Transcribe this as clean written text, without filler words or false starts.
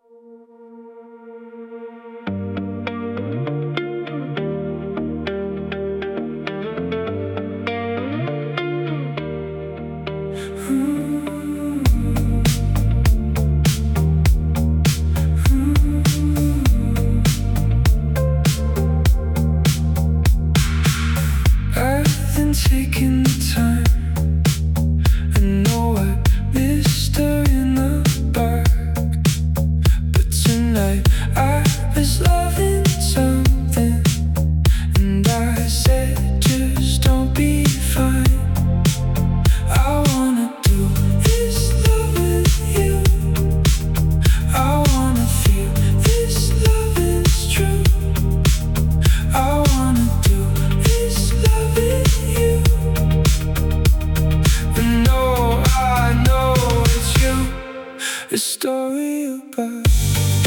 I've been taking the time. I know I missed her in the bar, but tonight I was loving something, and I said, just don't be fine. I wanna do this love with you. I wanna feel this love is true. I wanna do this love with you. And no, I know it's you. A story about